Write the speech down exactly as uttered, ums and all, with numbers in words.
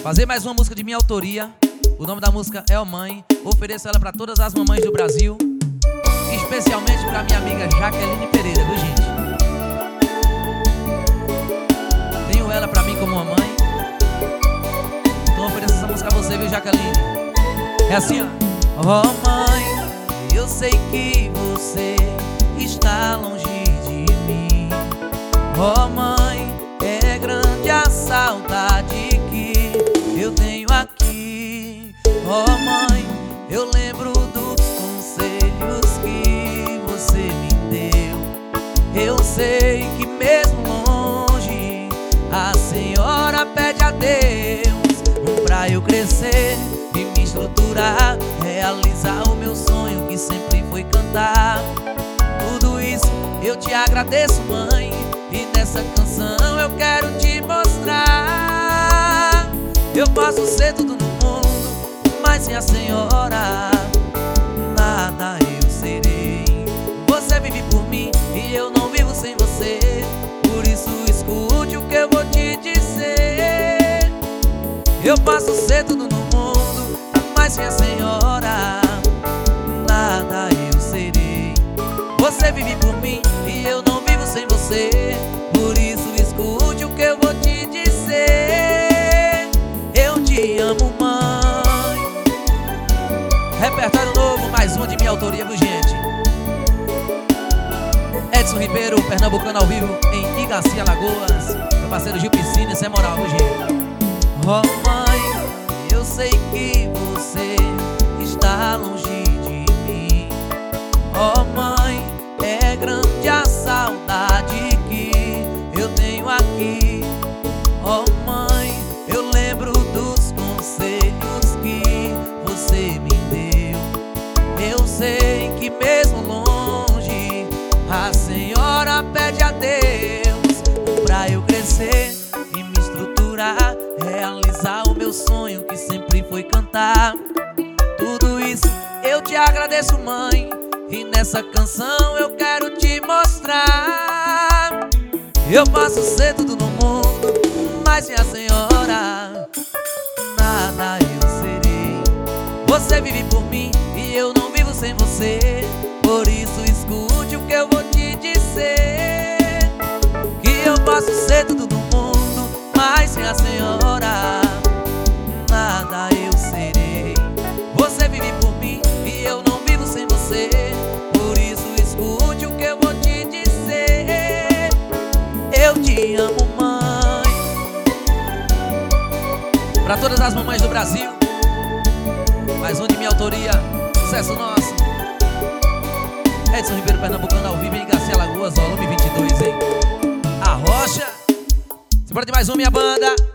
Fazer mais uma música de minha autoria. O nome da música é Ó Mãe. Ofereço ela pra todas as mamães do Brasil, especialmente pra minha amiga Jaqueline Pereira, viu, gente? Tenho ela pra mim como uma mãe. Então ofereço essa música a você, viu, Jaqueline? É assim, ó. Ó mãe, eu sei que você está longe de mim. Ó mãe, é grande a saudade que eu tenho aqui. Ó mãe, eu lembro dos conselhos que você me deu. Eu sei que mesmo longe a senhora pede a Deus pra eu crescer e me estruturar, realizar o meu sonho que sempre foi cantar. Tudo isso eu te agradeço, mãe, e nessa canção eu quero te mostrar. Eu posso ser tudo no mundo, mas sem a senhora nada eu serei. Você vive por mim e eu não vivo sem você. Por isso escute o que eu vou te dizer. Eu posso ser tudo no mundo, mas sem a senhora nada eu serei. Você vive por mim e eu não vivo sem você. Por isso escute o que eu vou te dizer. Eu te amo, mãe. Repertório novo, mais uma de minha autoria, viu, gente? Edson Ribeiro, pernambucano ao vivo em Igaci, Alagoas. Meu parceiro Gil Piscina, isso é moral, viu, gente? Ó mãe, eu sei que você está longe de mim. Ó mãe, é grande a saudade que eu tenho aqui. Ó mãe, eu lembro dos conselhos que você me deu. Eu sei que mesmo longe a senhora pede a Deus pra eu crescer e me estruturar, realizar o meu sonho que sempre foi cantar. Tudo isso eu te agradeço, mãe, e nessa canção eu quero te mostrar. Eu posso ser tudo no mundo, mas sem a senhora nada eu serei. Você vive por mim e eu não vivo sem você. Por isso escute o que eu vou te dizer. Que eu posso ser tudo no mundo, mas sem a senhora nada eu serei. Você vive por mim e eu não vivo sem você. Por isso escute o que eu vou te dizer. Eu te amo, mãe. Pra todas as mamães do Brasil, mais um de minha autoria, sucesso nosso. Edson Ribeiro, pernambucano ao vivo em Igaci, Alagoas, volume vinte e dois, hein? A Rocha. Simbora de mais um, minha banda.